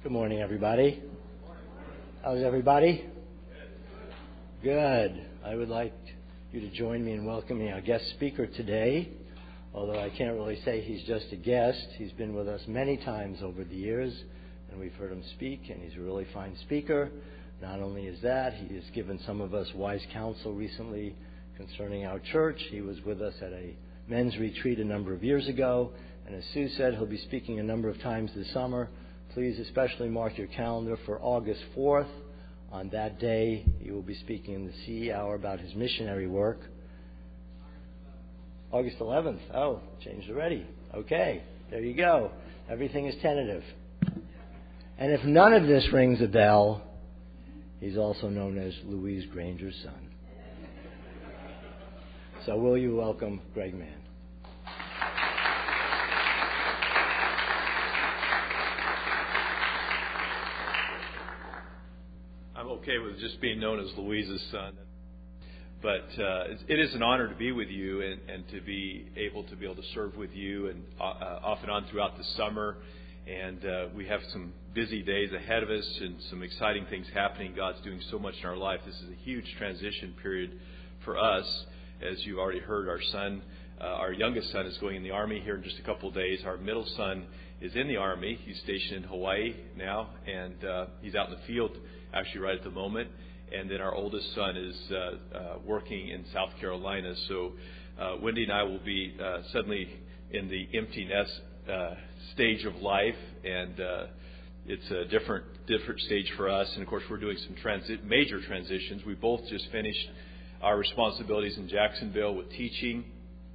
Good morning, everybody. How's everybody? Good. I would like you to join me in welcoming our guest speaker today. Although I can't really say he's just a guest. He's been with us many times over the years, and we've heard him speak, and he's a really fine speaker. Not only is that, he has given some of us wise counsel recently concerning our church. He was with us at a men's retreat a number of years ago, and as Sue said, he'll be speaking a number of times this summer. Please especially mark your calendar for August 4th. On that day, he will be speaking in the CE Hour about his missionary work. August 11th. Oh, changed already. Okay, there you go. Everything is tentative. And if none of this rings a bell, he's also known as Louise Granger's son. So will you welcome Greg Mann? I'm okay with just being known as Louise's son. But it is an honor to be with you and to be able to serve with you and off and on throughout the summer. And we have some busy days ahead of us and some exciting things happening. God's doing so much in our life. This is a huge transition period for us. As you've already heard, our son, our youngest son, is going in the Army here in just a couple of days. Our middle son is in the Army. He's stationed in Hawaii now, and he's out in the field actually right at the moment. And then our oldest son is working in South Carolina. So Wendy and I will be suddenly in the empty nest stage of life, and it's a different stage for us. And of course, we're doing some major transitions. We both just finished our responsibilities in Jacksonville with teaching,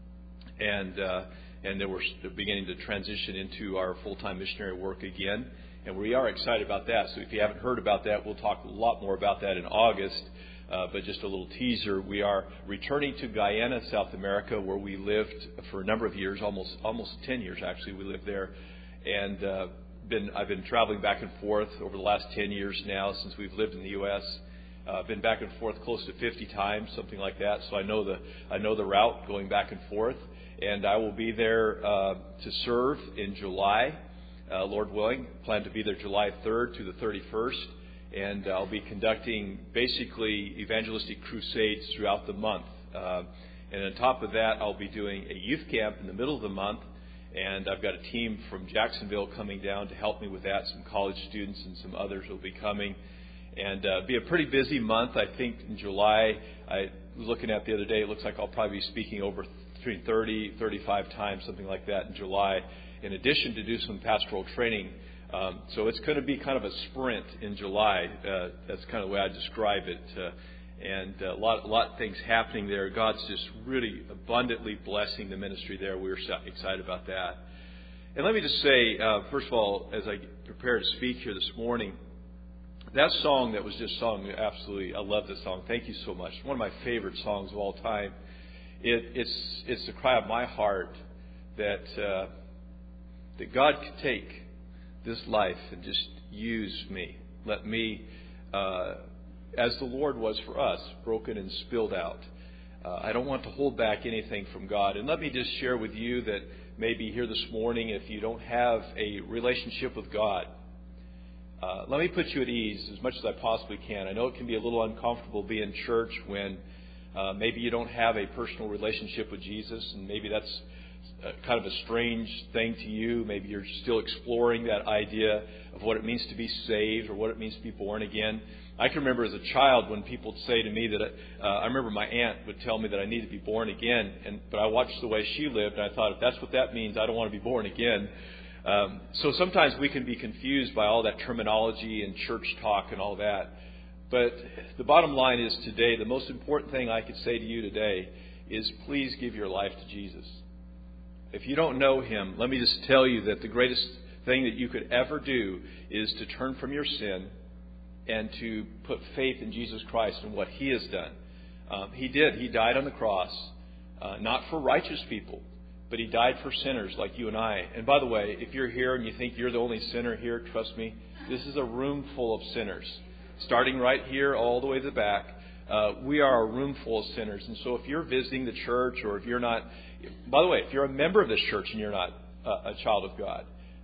and then we're beginning to transition into our full-time missionary work again. And we are excited about that. So if you haven't heard about that, we'll talk a lot more about that in August. But just a little teaser, we are returning to Guyana, South America, where we lived for a number of years, almost 10 years actually. We lived there, and I've been traveling back and forth over the last 10 years now since we've lived in the U.S. Been back and forth close to 50 times, something like that. So I know the route going back and forth, and I will be there to serve in July. Lord willing, plan to be there July 3rd to the 31st, and I'll be conducting basically evangelistic crusades throughout the month. And on top of that, I'll be doing a youth camp in the middle of the month, and I've got a team from Jacksonville coming down to help me with that. Some college students and some others will be coming, and be a pretty busy month. I think in July, I was looking at the other day, it looks like I'll probably be speaking over between 35 times, something like that in July, in addition to do some pastoral training. So it's going to be kind of a sprint in July. That's kind of the way I describe it. And a lot of things happening there. God's just really abundantly blessing the ministry there. We're excited about that. And let me just say, first of all, as I prepare to speak here this morning, that song that was just sung, absolutely, I love this song. Thank you so much. One of my favorite songs of all time. It's the cry of my heart that God could take this life and just use me. Let me, as the Lord was for us, broken and spilled out. I don't want to hold back anything from God. And let me just share with you that maybe here this morning, if you don't have a relationship with God, let me put you at ease as much as I possibly can. I know it can be a little uncomfortable being in church when maybe you don't have a personal relationship with Jesus, and maybe that's kind of a strange thing to you. Maybe you're still exploring that idea of what it means to be saved or what it means to be born again. I can remember as a child when people would say to me that I remember my aunt would tell me that I need to be born again, but I watched the way she lived, and I thought, if that's what that means, I don't want to be born again. So sometimes we can be confused by all that terminology and church talk and all that. But the bottom line is today, the most important thing I could say to you today is please give your life to Jesus. If you don't know Him, let me just tell you that the greatest thing that you could ever do is to turn from your sin and to put faith in Jesus Christ and what He has done. He did. He died on the cross, not for righteous people, but He died for sinners like you and I. And by the way, if you're here and you think you're the only sinner here, trust me, this is a room full of sinners. Starting right here all the way to the back, we are a room full of sinners. And so if you're visiting the church, or if you're not, by the way, if you're a member of this church and you're not a child of God,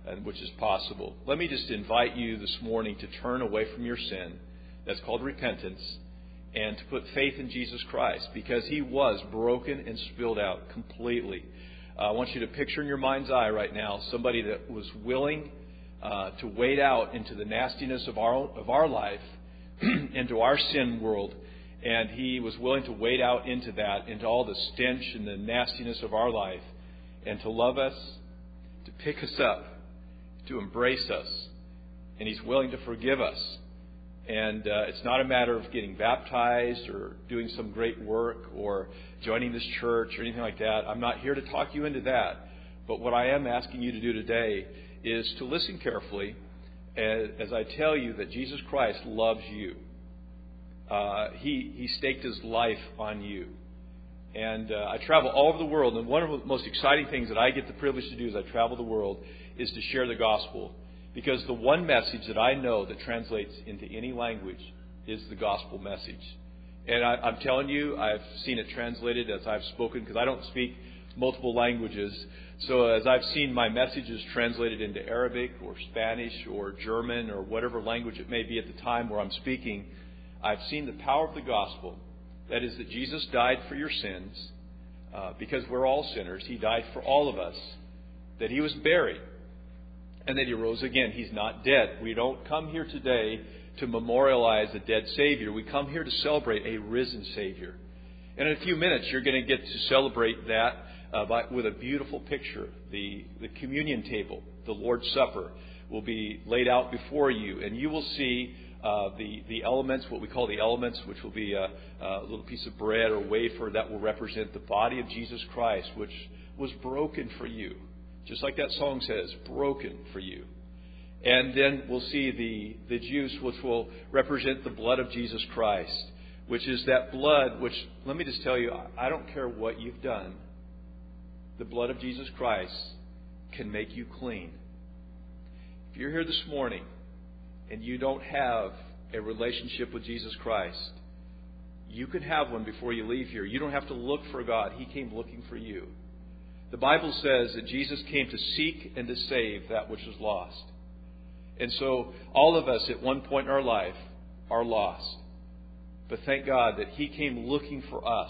which is possible. Let me just invite you this morning to turn away from your sin. That's called repentance. And to put faith in Jesus Christ, because He was broken and spilled out completely. I want you to picture in your mind's eye right now somebody that was willing to wade out into the nastiness of our life, into our sin world, and He was willing to wade out into that, into all the stench and the nastiness of our life, and to love us, to pick us up, to embrace us, and He's willing to forgive us. And it's not a matter of getting baptized or doing some great work or joining this church or anything like that. I'm not here to talk you into that. But what I am asking you to do today is to listen carefully as I tell you that Jesus Christ loves you. He staked His life on you. And I travel all over the world. And one of the most exciting things that I get the privilege to do as I travel the world is to share the gospel. Because the one message that I know that translates into any language is the gospel message. And I'm telling you, I've seen it translated as I've spoken, because I don't speak multiple languages. So as I've seen my messages translated into Arabic or Spanish or German or whatever language it may be at the time where I'm speaking, I've seen the power of the gospel. That is that Jesus died for your sins, because we're all sinners. He died for all of us. That He was buried. And that He rose again. He's not dead. We don't come here today to memorialize a dead Savior. We come here to celebrate a risen Savior. And in a few minutes, you're going to get to celebrate that with a beautiful picture. The communion table, the Lord's Supper, will be laid out before you. And you will see the elements, what we call the elements, which will be a little piece of bread or wafer that will represent the body of Jesus Christ, which was broken for you. Just like that song says, broken for you. And then we'll see the juice, which will represent the blood of Jesus Christ, which is that blood, which, let me just tell you, I don't care what you've done. The blood of Jesus Christ can make you clean. If you're here this morning and you don't have a relationship with Jesus Christ, you can have one before you leave here. You don't have to look for God. He came looking for you. The Bible says that Jesus came to seek and to save that which was lost. And so all of us at one point in our life are lost. But thank God that He came looking for us.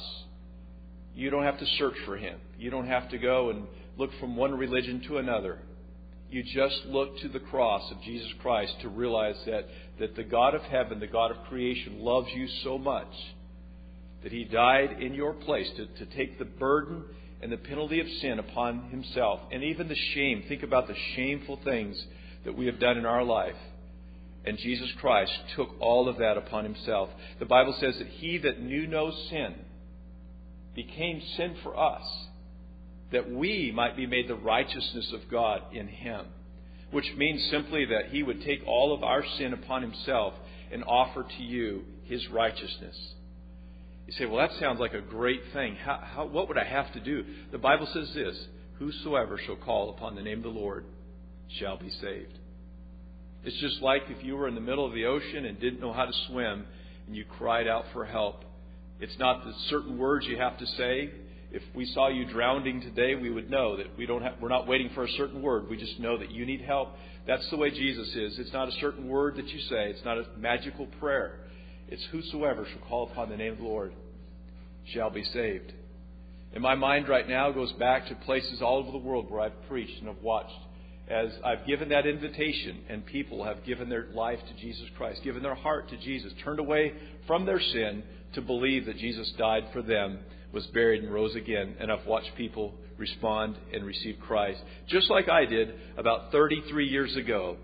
You don't have to search for Him. You don't have to go and look from one religion to another. You just look to the cross of Jesus Christ to realize that the God of heaven, the God of creation, loves you so much that He died in your place to take the burden and the penalty of sin upon Himself, and even the shame. Think about the shameful things that we have done in our life. And Jesus Christ took all of that upon Himself. The Bible says that He that knew no sin became sin for us, that we might be made the righteousness of God in Him. Which means simply that He would take all of our sin upon Himself and offer to you His righteousness. You say, well, that sounds like a great thing. What would I have to do? The Bible says this: whosoever shall call upon the name of the Lord shall be saved. It's just like if you were in the middle of the ocean and didn't know how to swim and you cried out for help. It's not the certain words you have to say. If we saw you drowning today, we would know that we're not waiting for a certain word. We just know that you need help. That's the way Jesus is. It's not a certain word that you say. It's not a magical prayer. It's whosoever shall call upon the name of the Lord shall be saved. And my mind right now goes back to places all over the world where I've preached and have watched as I've given that invitation and people have given their life to Jesus Christ, given their heart to Jesus, turned away from their sin to believe that Jesus died for them, was buried and rose again. And I've watched people respond and receive Christ, just like I did about 33 years ago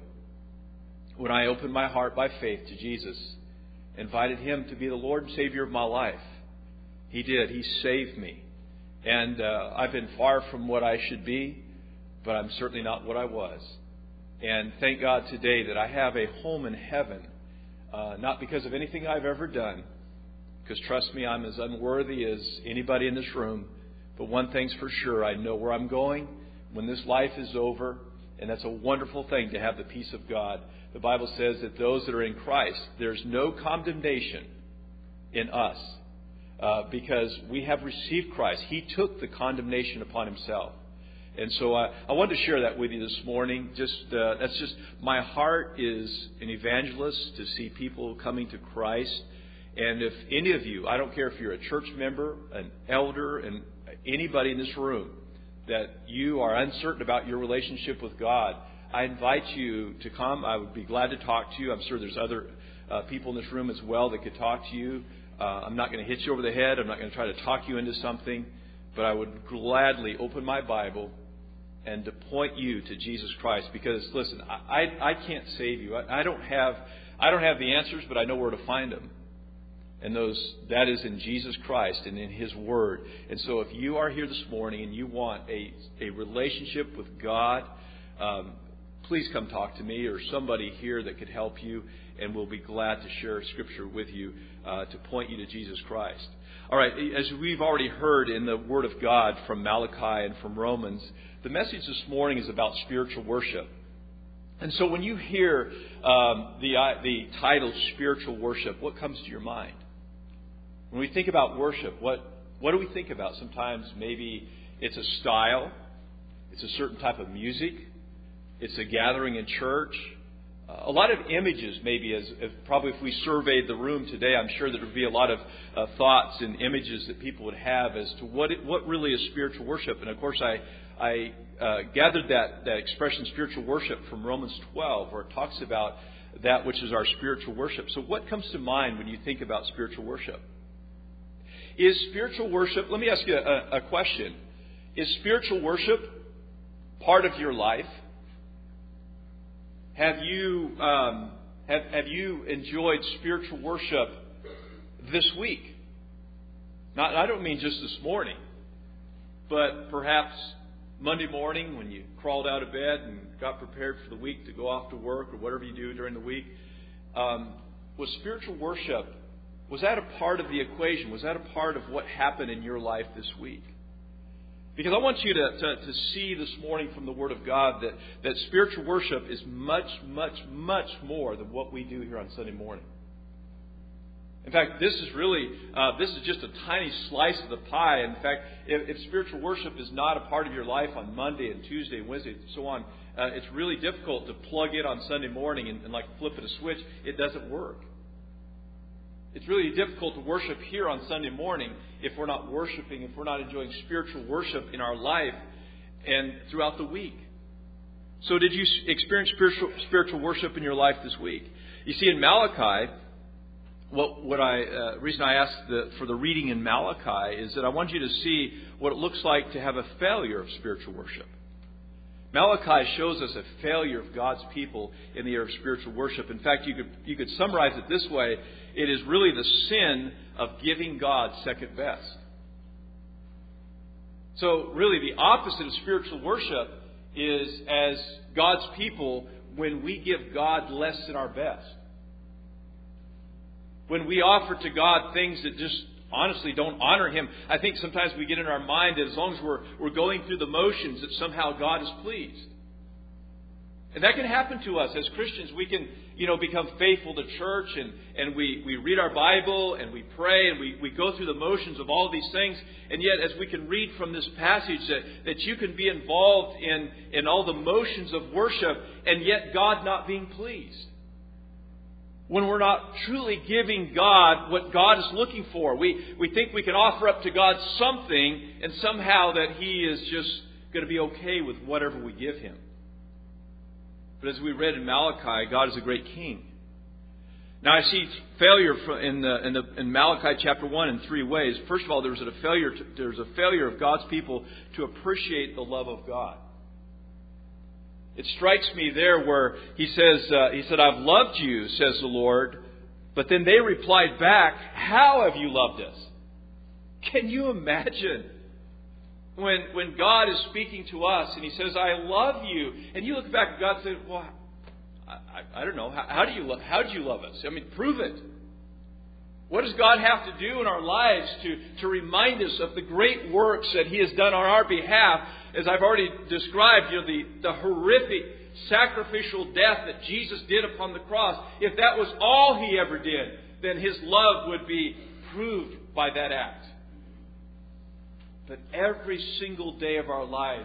when I opened my heart by faith to Jesus, invited Him to be the Lord and Savior of my life. He did. He saved me. And I've been far from what I should be, but I'm certainly not what I was. And thank God today that I have a home in heaven, not because of anything I've ever done, because trust me, I'm as unworthy as anybody in this room. But one thing's for sure, I know where I'm going when this life is over, and that's a wonderful thing to have the peace of God. The Bible says that those that are in Christ, there's no condemnation in us because we have received Christ. He took the condemnation upon Himself. And so I wanted to share that with you this morning. That's just my heart is an evangelist to see people coming to Christ. And if any of you, I don't care if you're a church member, an elder, and anybody in this room, that you are uncertain about your relationship with God, I invite you to come. I would be glad to talk to you. I'm sure there's other people in this room as well that could talk to you. I'm not going to hit you over the head. I'm not going to try to talk you into something. But I would gladly open my Bible and to point you to Jesus Christ. Because, listen, I can't save you. I don't have the answers, but I know where to find them. And that is in Jesus Christ and in His Word. And so if you are here this morning and you want a relationship with God, please come talk to me or somebody here that could help you. And we'll be glad to share Scripture with you to point you to Jesus Christ. All right, as we've already heard in the Word of God from Malachi and from Romans, the message this morning is about spiritual worship. And so when you hear the title spiritual worship, what comes to your mind? When we think about worship, what do we think about? Sometimes maybe it's a style, it's a certain type of music, it's a gathering in church. A lot of images, maybe, as probably if we surveyed the room today, I'm sure there would be a lot of thoughts and images that people would have as to what really is spiritual worship. And of course, I gathered that expression spiritual worship from Romans 12, where it talks about that which is our spiritual worship. So what comes to mind when you think about spiritual worship? Is spiritual worship, let me ask you a question. Is spiritual worship part of your life? Have you enjoyed spiritual worship this week? I don't mean just this morning, but perhaps Monday morning when you crawled out of bed and got prepared for the week to go off to work or whatever you do during the week. Was spiritual worship, was that a part of the equation? Was that a part of what happened in your life this week? Because I want you to see this morning from the Word of God that spiritual worship is much, much, much more than what we do here on Sunday morning. In fact, this is just a tiny slice of the pie. In fact, if spiritual worship is not a part of your life on Monday and Tuesday and Wednesday and so on, it's really difficult to plug it on Sunday morning and like flip it a switch. It doesn't work. It's really difficult to worship here on Sunday morning if we're not worshiping, if we're not enjoying spiritual worship in our life and throughout the week. So did you experience spiritual worship in your life this week? You see, in Malachi, reason I asked for the reading in Malachi is that I want you to see what it looks like to have a failure of spiritual worship. Malachi shows us a failure of God's people in the area of spiritual worship. In fact, you could summarize it this way. It is really the sin of giving God second best. So really the opposite of spiritual worship is as God's people when we give God less than our best. When we offer to God things that just honestly don't honor Him. I think sometimes we get in our mind that as long as we're going through the motions that somehow God is pleased. And that can happen to us as Christians. We can, become faithful to church and we read our Bible and we pray and we go through the motions of all these things. And yet as we can read from this passage that you can be involved in all the motions of worship and yet God not being pleased. When we're not truly giving God what God is looking for. We think we can offer up to God something and somehow that He is just going to be okay with whatever we give Him. But as we read in Malachi, God is a great King. Now I see failure in Malachi chapter 1 in three ways. First of all, there's a failure of God's people to appreciate the love of God. It strikes me there where he said, I've loved you, says the Lord. But then they replied back, how have you loved us? Can you imagine when God is speaking to us and He says, I love you. And you look back and God said, well, I don't know. How did you love us? I mean, prove it. What does God have to do in our lives to remind us of the great works that He has done on our behalf? As I've already described, the horrific sacrificial death that Jesus did upon the cross. If that was all He ever did, then His love would be proved by that act. But every single day of our lives,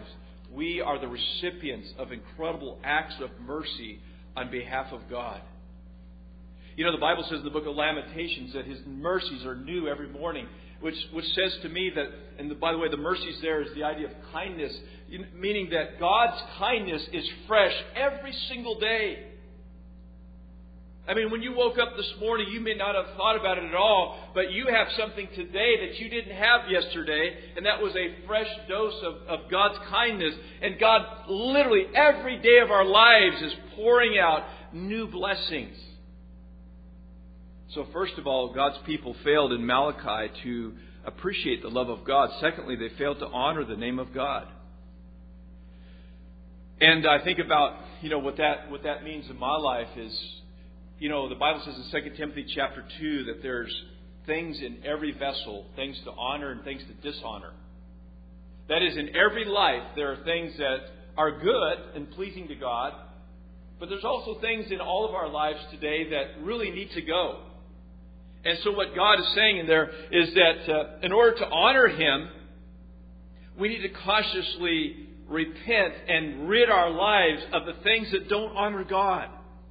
we are the recipients of incredible acts of mercy on behalf of God. You know, the Bible says in the book of Lamentations that His mercies are new every morning, which says to me that, and by the way, the mercies there is the idea of kindness, meaning that God's kindness is fresh every single day. I mean, when you woke up this morning, you may not have thought about it at all, but you have something today that you didn't have yesterday, and that was a fresh dose of God's kindness. And God, literally, every day of our lives is pouring out new blessings. So first of all, God's people failed in Malachi to appreciate the love of God. Secondly, they failed to honor the name of God. And I think about, what that means in my life is, the Bible says in 2 Timothy chapter 2 that there's things in every vessel, things to honor and things to dishonor. That is, in every life there are things that are good and pleasing to God, but there's also things in all of our lives today that really need to go. And so what God is saying in there is that in order to honor Him, we need to cautiously repent and rid our lives of the things that don't honor God.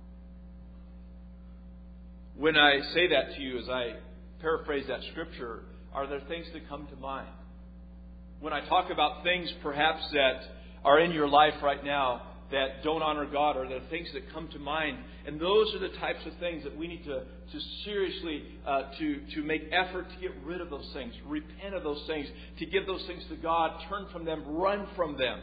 When I say that to you, as I paraphrase that scripture, are there things that come to mind? When I talk about things perhaps that are in your life right now that don't honor God, are there things that come to mind? And those are the types of things that we need to seriously to make effort to get rid of those things, repent of those things, to give those things to God, turn from them, run from them.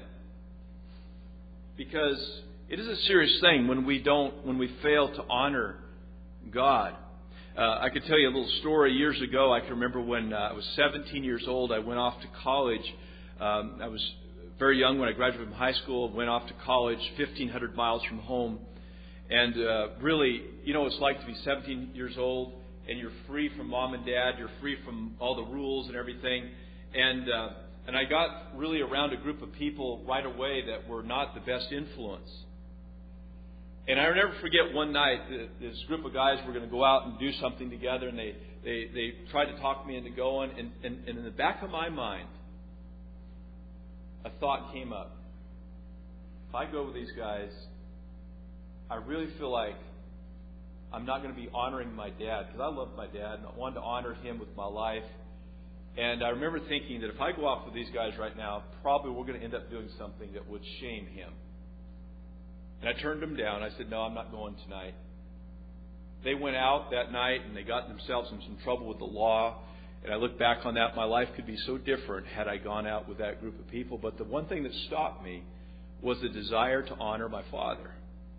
Because it is a serious thing when we fail to honor God. I could tell you a little story. Years ago, I can remember when I was 17 years old, I went off to college. I was very young when I graduated from high school, went off to college, 1,500 miles from home. And really, what it's like to be 17 years old and you're free from mom and dad, you're free from all the rules and everything. And I got really around a group of people right away that were not the best influence. And I'll never forget one night, this group of guys were going to go out and do something together, and they tried to talk me into going. And in the back of my mind, a thought came up. If I go with these guys, I really feel like I'm not going to be honoring my dad, because I love my dad and I wanted to honor him with my life. And I remember thinking that if I go off with these guys right now, probably we're going to end up doing something that would shame him. And I turned them down. I said, no, I'm not going tonight. They went out that night and they got themselves in some trouble with the law. And I look back on that, my life could be so different had I gone out with that group of people. But the one thing that stopped me was the desire to honor my father.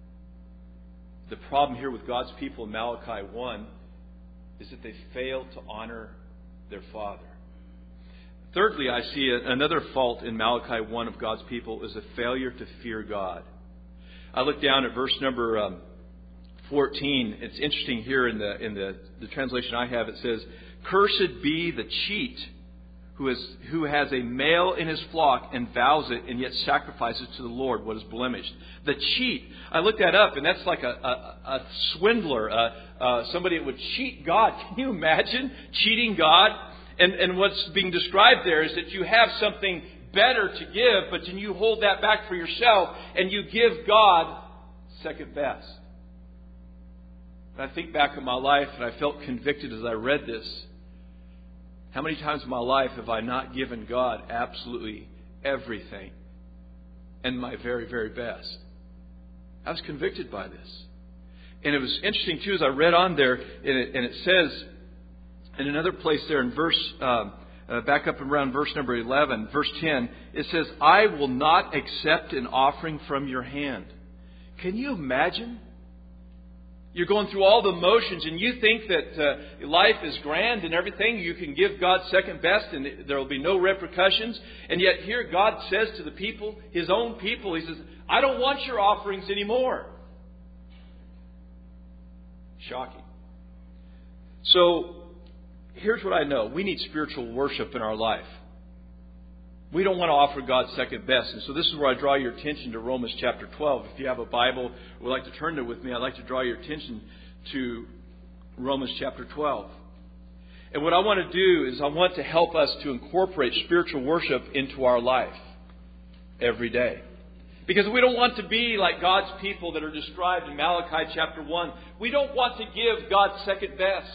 The problem here with God's people in Malachi 1 is that they failed to honor their father. Thirdly, I see another fault in Malachi 1 of God's people is a failure to fear God. I look down at verse number 14. It's interesting here in the translation I have. It says, "Cursed be the cheat who has a male in his flock and vows it and yet sacrifices to the Lord what is blemished." The cheat. I looked that up, and that's like a swindler, somebody that would cheat God. Can you imagine cheating God? And what's being described there is that you have something better to give, but then you hold that back for yourself and you give God second best. And I think back in my life, and I felt convicted as I read this. How many times in my life have I not given God absolutely everything and my very, very best? I was convicted by this. And it was interesting too as I read on there, and it says in another place there in verse back up around verse number 11, verse 10, it says, "I will not accept an offering from your hand." Can you imagine? You're going through all the motions and you think that life is grand and everything. You can give God second best and there will be no repercussions. And yet here God says to the people, His own people, He says, "I don't want your offerings anymore." Shocking. So, here's what I know. We need spiritual worship in our life. We don't want to offer God second best. And so this is where I draw your attention to Romans chapter 12. If you have a Bible, would like to turn there with me, I'd like to draw your attention to Romans chapter 12. And what I want to do is I want to help us to incorporate spiritual worship into our life. every day. Because we don't want to be like God's people that are described in Malachi chapter 1. We don't want to give God second best.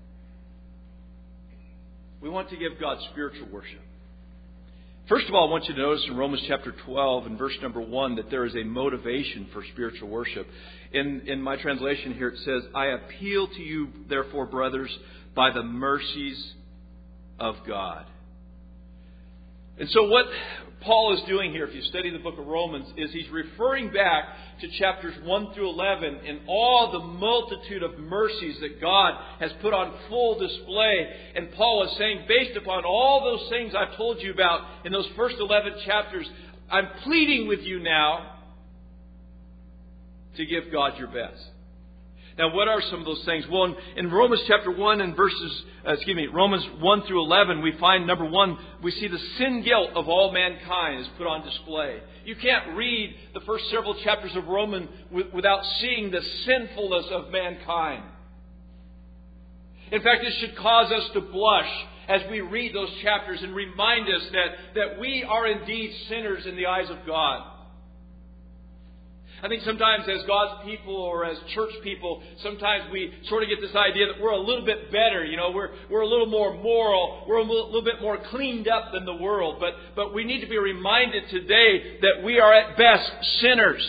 We want to give God spiritual worship. First of all, I want you to notice in Romans chapter 12 and verse number 1 that there is a motivation for spiritual worship. In my translation here it says, I appeal to you, therefore, brothers, by the mercies of God. And so what Paul is doing here, if you study the book of Romans, is he's referring back to chapters 1 through 11 and all the multitude of mercies that God has put on full display. And Paul is saying, based upon all those things I've told you about in those first 11 chapters, I'm pleading with you now to give God your best. Now, what are some of those things? Well, in Romans chapter 1 and Romans 1 through 11, we find, number one, we see the sin guilt of all mankind is put on display. You can't read the first several chapters of Romans without seeing the sinfulness of mankind. In fact, it should cause us to blush as we read those chapters and remind us that we are indeed sinners in the eyes of God. I think sometimes as God's people or as church people, sometimes we sort of get this idea that we're a little bit better. You know, we're a little more moral. We're a little bit more cleaned up than the world. But we need to be reminded today that we are at best sinners.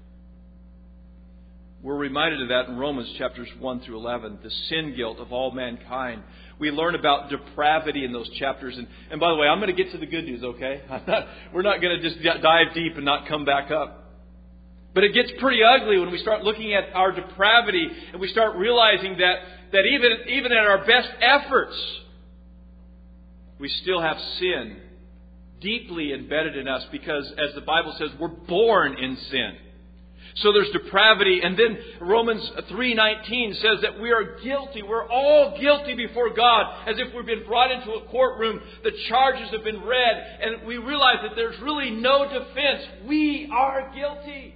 We're reminded of that in Romans chapters 1 through 11, the sin guilt of all mankind. We learn about depravity in those chapters. And by the way, I'm going to get to the good news, okay? We're not going to just dive deep and not come back up. But it gets pretty ugly when we start looking at our depravity and we start realizing that even at our best efforts, we still have sin deeply embedded in us because, as the Bible says, we're born in sin. So there's depravity. And then Romans 3:19 says that we are guilty. We're all guilty before God, as if we've been brought into a courtroom. The charges have been read, and we realize that there's really no defense. We are guilty.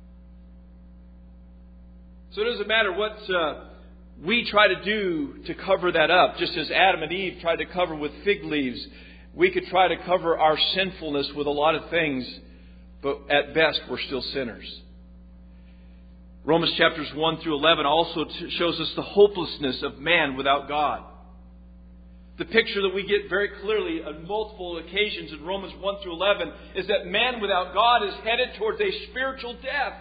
So it doesn't matter what we try to do to cover that up. Just as Adam and Eve tried to cover with fig leaves, we could try to cover our sinfulness with a lot of things, but at best we're still sinners. Romans chapters 1 through 11 also shows us the hopelessness of man without God. The picture that we get very clearly on multiple occasions in Romans 1 through 11 is that man without God is headed towards a spiritual death.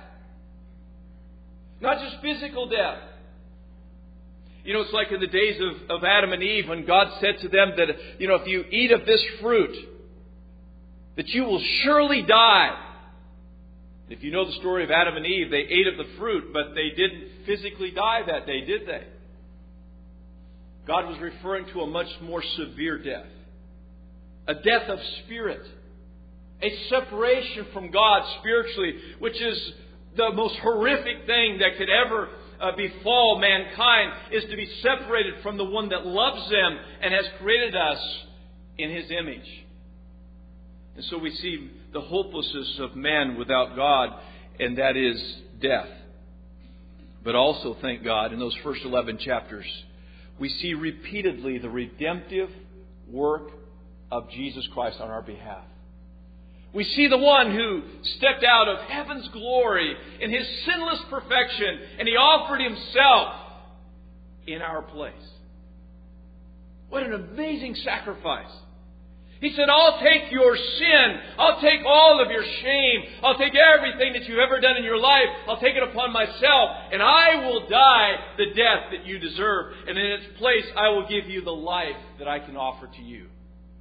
Not just physical death. You know, it's like in the days of Adam and Eve when God said to them that, if you eat of this fruit, that you will surely die. If you know the story of Adam and Eve, they ate of the fruit, but they didn't physically die that day, did they? God was referring to a much more severe death. A death of spirit. A separation from God spiritually, which is the most horrific thing that could ever befall mankind, is to be separated from the one that loves them and has created us in His image. And so we see the hopelessness of man without God, and that is death. But also, thank God, in those first 11 chapters, we see repeatedly the redemptive work of Jesus Christ on our behalf. We see the one who stepped out of heaven's glory in His sinless perfection, and He offered Himself in our place. What an amazing sacrifice. He said, I'll take your sin. I'll take all of your shame. I'll take everything that you've ever done in your life. I'll take it upon myself, and I will die the death that you deserve. And in its place, I will give you the life that I can offer to you.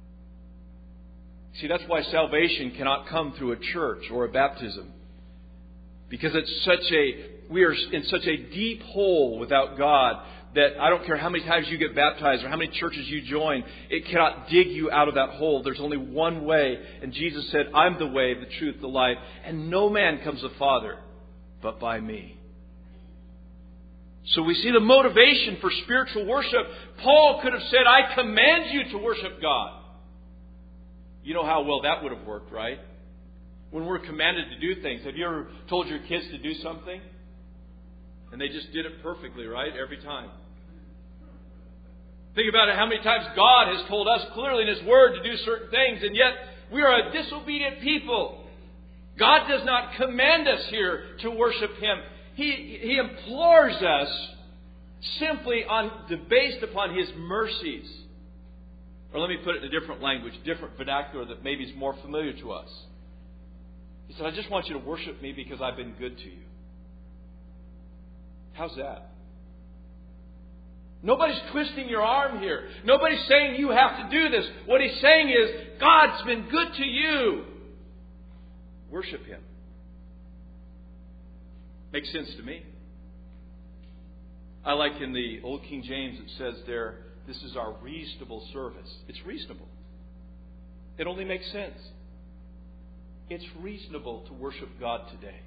See, that's why salvation cannot come through a church or a baptism. Because we are in such a deep hole without God that I don't care how many times you get baptized or how many churches you join, it cannot dig you out of that hole. There's only one way. And Jesus said, I'm the way, the truth, the life. And no man comes to the Father but by me. So we see the motivation for spiritual worship. Paul could have said, I command you to worship God. You know how well that would have worked, right? When we're commanded to do things. Have you ever told your kids to do something? And they just did it perfectly, right? Every time. Think about it, how many times God has told us clearly in His Word to do certain things, and yet we are a disobedient people. God does not command us here to worship Him. He implores us simply based upon His mercies. Or let me put it in a different language, different vernacular that maybe is more familiar to us. He said, I just want you to worship me because I've been good to you. How's that? Nobody's twisting your arm here. Nobody's saying you have to do this. What He's saying is, God's been good to you. Worship Him. Makes sense to me. I like in the Old King James, it says there, this is our reasonable service. It's reasonable. It only makes sense. It's reasonable to worship God today.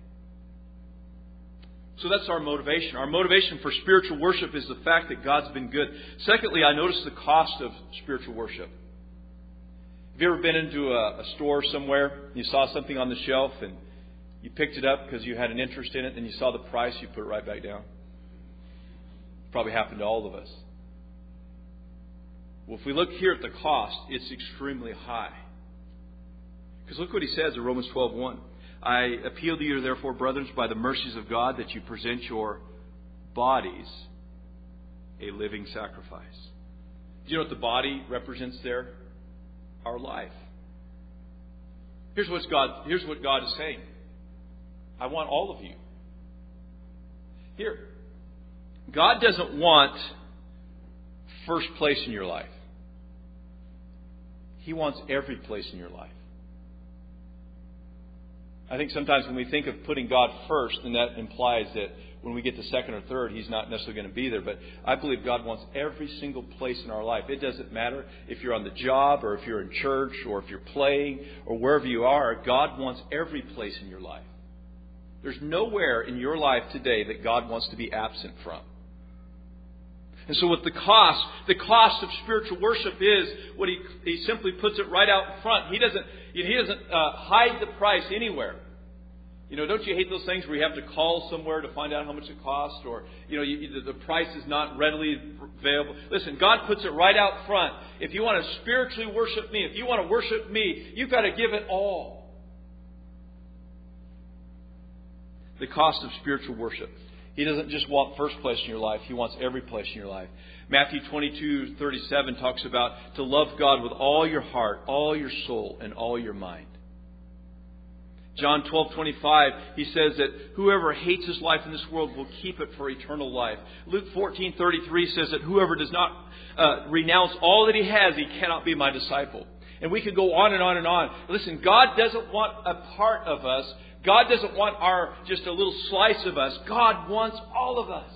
So that's our motivation. Our motivation for spiritual worship is the fact that God's been good. Secondly, I noticed the cost of spiritual worship. Have you ever been into a store somewhere, you saw something on the shelf and you picked it up because you had an interest in it, and you saw the price, you put it right back down? Probably happened to all of us. Well, if we look here at the cost, it's extremely high. Because look what he says in Romans 12:1. I appeal to you, therefore, brethren, by the mercies of God, that you present your bodies a living sacrifice. Do you know what the body represents there? Our life. Here's what God is saying. I want all of you. Here. God doesn't want first place in your life. He wants every place in your life. I think sometimes when we think of putting God first, then that implies that when we get to second or third, He's not necessarily going to be there. But I believe God wants every single place in our life. It doesn't matter if you're on the job or if you're in church or if you're playing or wherever you are. God wants every place in your life. There's nowhere in your life today that God wants to be absent from. And so what the cost of spiritual worship is, what he simply puts it right out in front. He doesn't hide the price anywhere. You know, don't you hate those things where you have to call somewhere to find out how much it costs, or the price is not readily available? Listen, God puts it right out front. If you want to spiritually worship me, if you want to worship me, you've got to give it all. The cost of spiritual worship. He doesn't just want first place in your life. He wants every place in your life. Matthew 22:37 talks about to love God with all your heart, all your soul, and all your mind. John 12:25, he says that whoever hates his life in this world will keep it for eternal life. Luke 14:33 says that whoever does not renounce all that he has, he cannot be my disciple. And we could go on and on and on. Listen, God doesn't want a part of us. God doesn't want just a little slice of us. God wants all of us.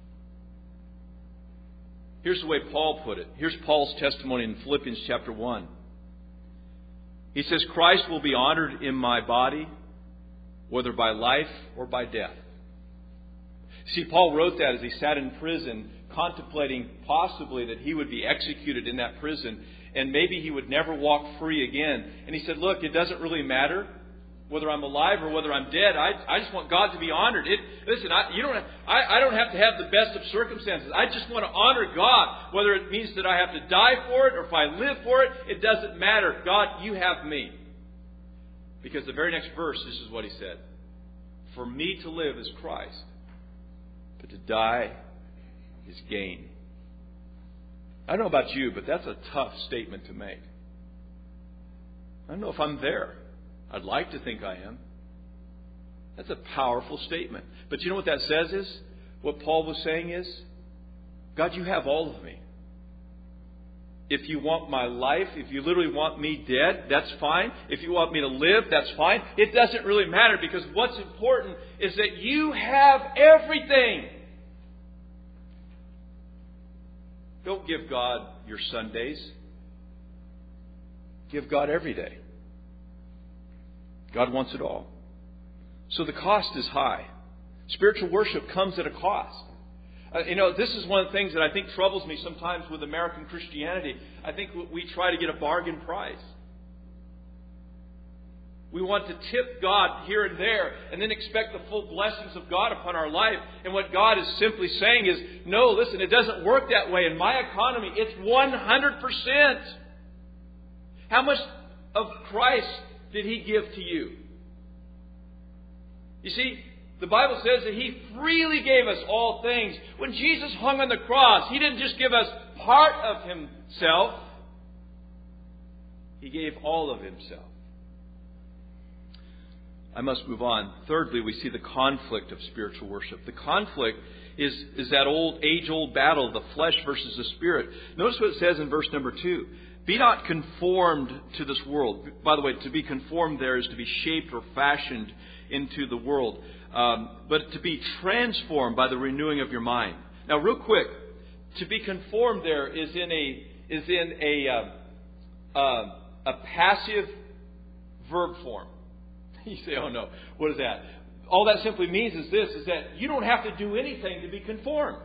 Here's the way Paul put it. Here's Paul's testimony in Philippians chapter 1. He says, Christ will be honored in my body, whether by life or by death. See, Paul wrote that as he sat in prison, contemplating possibly that he would be executed in that prison, and maybe he would never walk free again. And he said, look, it doesn't really matter whether I'm alive or whether I'm dead. I just want God to be honored. I don't have to have the best of circumstances. I just want to honor God. Whether it means that I have to die for it or if I live for it, it doesn't matter. God, you have me. Because the very next verse, this is what he said. For me to live is Christ, but to die is gain. I don't know about you, but that's a tough statement to make. I don't know if I'm there. I'd like to think I am. That's a powerful statement. But you know what that says is? What Paul was saying is, God, you have all of me. If you want my life, if you literally want me dead, that's fine. If you want me to live, that's fine. It doesn't really matter, because what's important is that you have everything. Don't give God your Sundays. Give God every day. God wants it all. So the cost is high. Spiritual worship comes at a cost. This is one of the things that I think troubles me sometimes with American Christianity. I think we try to get a bargain price. We want to tip God here and there and then expect the full blessings of God upon our life. And what God is simply saying is, no, listen, it doesn't work that way. In my economy, it's 100%. How much of Christ did He give to you? You see, the Bible says that He freely gave us all things. When Jesus hung on the cross, He didn't just give us part of Himself. He gave all of Himself. I must move on. Thirdly, we see the conflict of spiritual worship. The conflict is that age-old battle of the flesh versus the spirit. Notice what it says in verse number 2. Be not conformed to this world. By the way, to be conformed there is to be shaped or fashioned into the world. But to be transformed by the renewing of your mind. Now, real quick, to be conformed there is in a passive verb form. You say, oh no, what is that? All that simply means is this, is that you don't have to do anything to be conformed.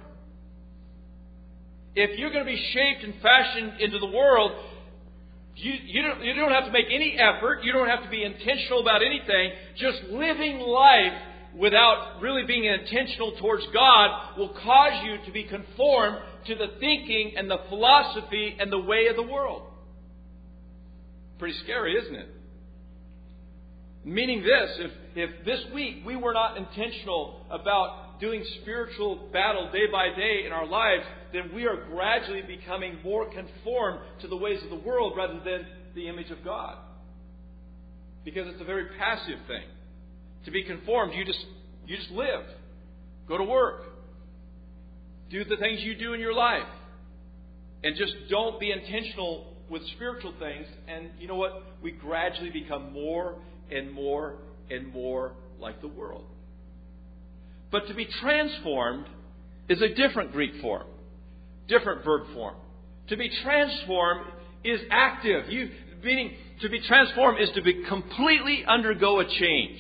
If you're going to be shaped and fashioned into the world, you don't have to make any effort. You don't have to be intentional about anything. Just living life without really being intentional towards God will cause you to be conformed to the thinking and the philosophy and the way of the world. Pretty scary, isn't it? Meaning this, if this week we were not intentional about doing spiritual battle day by day in our lives, then we are gradually becoming more conformed to the ways of the world rather than the image of God. Because it's a very passive thing. To be conformed, you just live. Go to work. Do the things you do in your life. And just don't be intentional with spiritual things. And you know what? We gradually become more and more and more like the world. But to be transformed is a different Greek form. Different verb form. To be transformed is active. Meaning to be transformed is to be completely undergo a change.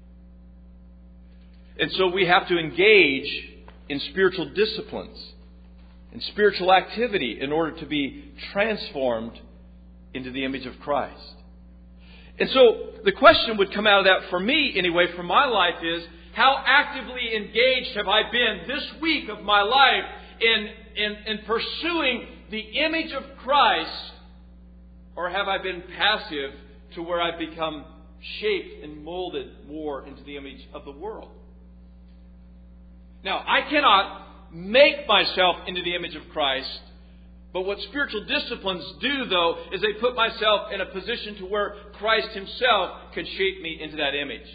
And so we have to engage in spiritual disciplines, in spiritual activity in order to be transformed into the image of Christ. And so the question would come out of that for me anyway, from my life is, how actively engaged have I been this week of my life in pursuing the image of Christ? Or have I been passive to where I've become shaped and molded more into the image of the world? Now, I cannot make myself into the image of Christ. But what spiritual disciplines do, though, is they put myself in a position to where Christ Himself can shape me into that image.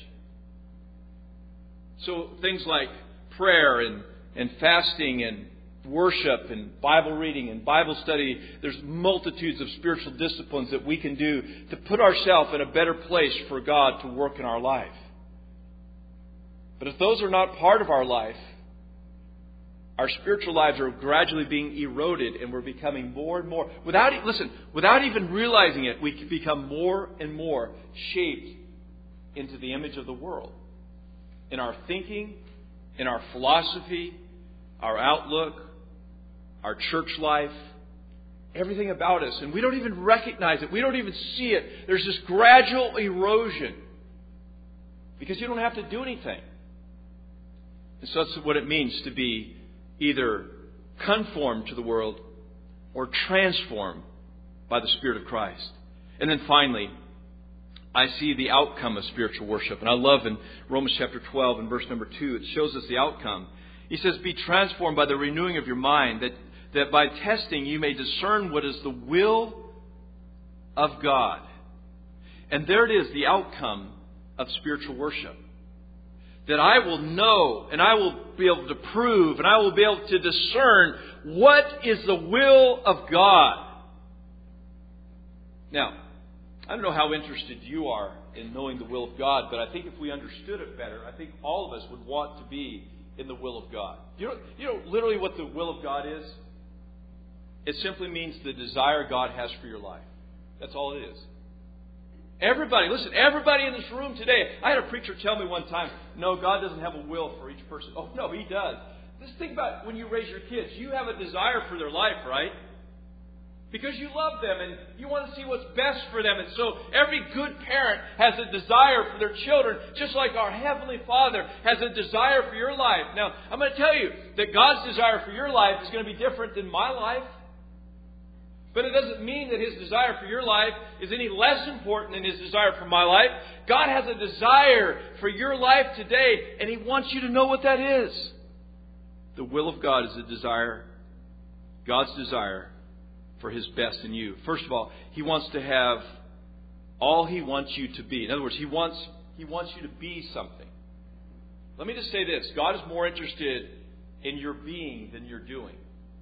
So things like prayer and fasting and worship and Bible reading and Bible study, there's multitudes of spiritual disciplines that we can do to put ourselves in a better place for God to work in our life. But if those are not part of our life, our spiritual lives are gradually being eroded and we're becoming more and more. Without even realizing it, we can become more and more shaped into the image of the world. In our thinking, in our philosophy, our outlook, our church life, everything about us. And we don't even recognize it. We don't even see it. There's this gradual erosion. Because you don't have to do anything. And so that's what it means to be either conformed to the world or transformed by the Spirit of Christ. And then finally, I see the outcome of spiritual worship. And I love in Romans chapter 12 and verse number 2, it shows us the outcome. He says, be transformed by the renewing of your mind, that by testing you may discern what is the will of God. And there it is, the outcome of spiritual worship. That I will know and I will be able to prove and I will be able to discern what is the will of God. Now, I don't know how interested you are in knowing the will of God, but I think if we understood it better, I think all of us would want to be in the will of God. You know literally what the will of God is? It simply means the desire God has for your life. That's all it is. Everybody in this room today. I had a preacher tell me one time, no, God doesn't have a will for each person. Oh, no, He does. Just think about when you raise your kids. You have a desire for their life, right? Because you love them and you want to see what's best for them. And so every good parent has a desire for their children, just like our Heavenly Father has a desire for your life. Now, I'm going to tell you that God's desire for your life is going to be different than my life. But it doesn't mean that His desire for your life is any less important than His desire for my life. God has a desire for your life today, and He wants you to know what that is. The will of God is a desire, God's desire for His best in you. First of all, He wants to have all He wants you to be. In other words, He wants you to be something. Let me just say this. God is more interested in your being than your doing.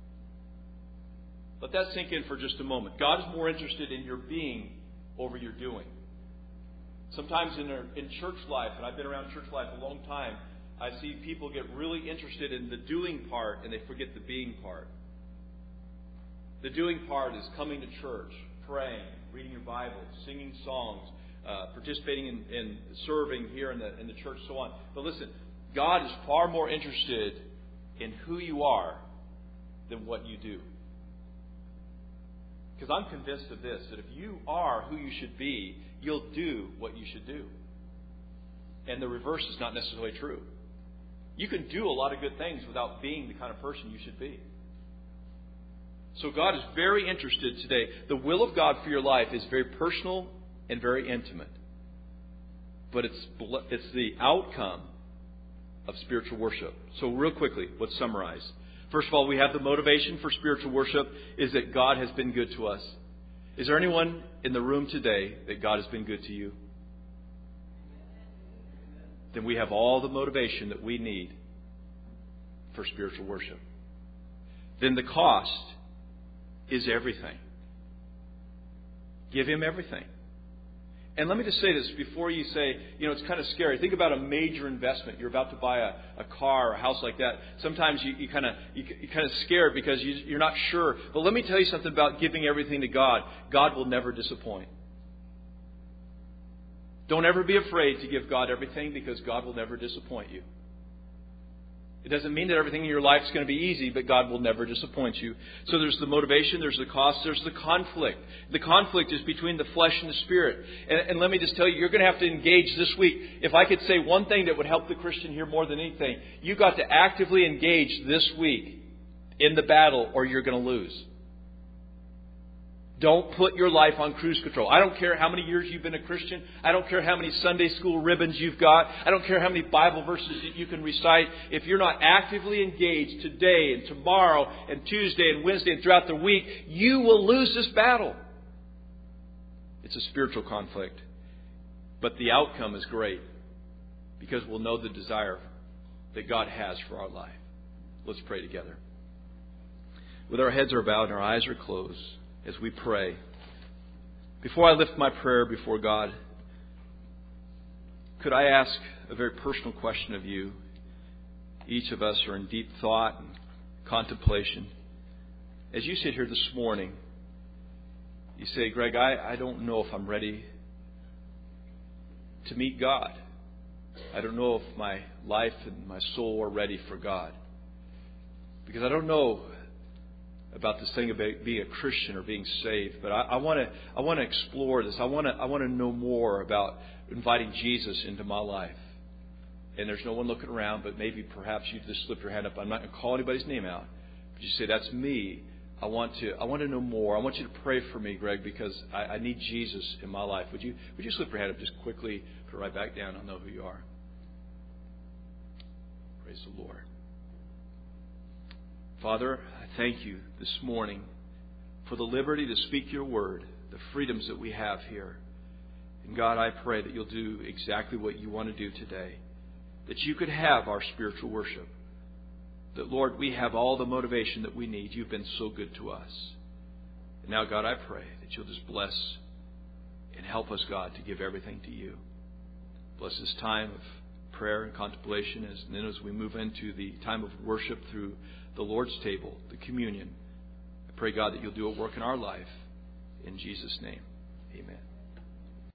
Let that sink in for just a moment. God is more interested in your being over your doing. Sometimes in church life, and I've been around church life a long time, I see people get really interested in the doing part and they forget the being part. The doing part is coming to church, praying, reading your Bible, singing songs, participating in serving here in the church, so on. But listen, God is far more interested in who you are than what you do. Because I'm convinced of this, that if you are who you should be, you'll do what you should do. And the reverse is not necessarily true. You can do a lot of good things without being the kind of person you should be. So God is very interested today. The will of God for your life is very personal and very intimate. But it's the outcome of spiritual worship. So real quickly, let's summarize. First of all, we have the motivation for spiritual worship is that God has been good to us. Is there anyone in the room today that God has been good to you? Then we have all the motivation that we need for spiritual worship. Then the cost is everything. Give Him everything. And let me just say this before you say, it's kind of scary. Think about a major investment. You're about to buy a car or a house like that. Sometimes you're kind of scared because you're not sure. But let me tell you something about giving everything to God. God will never disappoint. Don't ever be afraid to give God everything because God will never disappoint you. It doesn't mean that everything in your life is going to be easy, but God will never disappoint you. So there's the motivation, there's the cost, there's the conflict. The conflict is between the flesh and the spirit. And let me just tell you, you're going to have to engage this week. If I could say one thing that would help the Christian here more than anything, you've got to actively engage this week in the battle or you're going to lose. Don't put your life on cruise control. I don't care how many years you've been a Christian. I don't care how many Sunday school ribbons you've got. I don't care how many Bible verses that you can recite. If you're not actively engaged today and tomorrow and Tuesday and Wednesday and throughout the week, you will lose this battle. It's a spiritual conflict. But the outcome is great because we'll know the desire that God has for our life. Let's pray together. With our heads are bowed and our eyes are closed, as we pray, before I lift my prayer before God, could I ask a very personal question of you? Each of us are in deep thought and contemplation. As you sit here this morning, you say, Greg, I don't know if I'm ready to meet God. I don't know if my life and my soul are ready for God. Because I don't know about this thing about being a Christian or being saved, but I want to explore this. I want to know more about inviting Jesus into my life. And there's no one looking around, but maybe perhaps you just slip your hand up. I'm not going to call anybody's name out, but you say, "That's me. I want to know more. I want you to pray for me, Greg, because I need Jesus in my life." Would you slip your hand up just quickly? Put it right back down. I'll know who you are. Praise the Lord. Father, I thank you this morning for the liberty to speak your word, the freedoms that we have here. And God, I pray that you'll do exactly what you want to do today, that you could have our spiritual worship, that, Lord, we have all the motivation that we need. You've been so good to us. And now, God, I pray that you'll just bless and help us, God, to give everything to you. Bless this time of prayer and contemplation, and then as we move into the time of worship through the Lord's table, the communion. I pray, God, that you'll do a work in our life. In Jesus' name, amen.